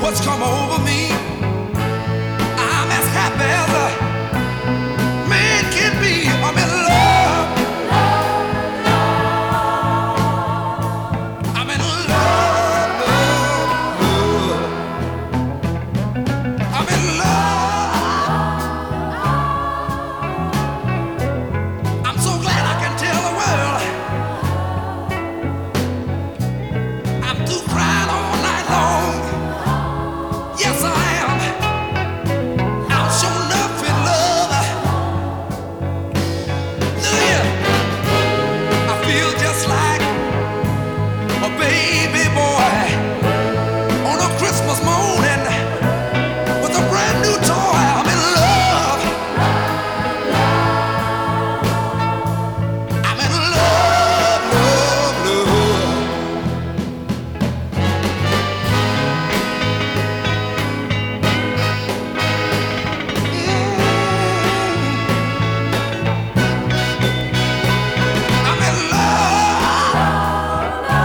what's come over me. I'm as happy as a man can be. I'm in love. I'm in love, love, love. I'm in love. I'm so glad I can tell the world I'm through crying all night long. Yes, I am. I'm sure enough in love. Look here, I feel just like a baby boy on a Christmas morning with a brand new toy. I'm in love. I'm in love, love, love. I'm in love.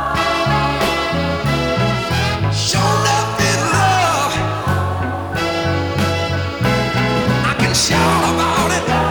Sure enough in love. I can shout about it.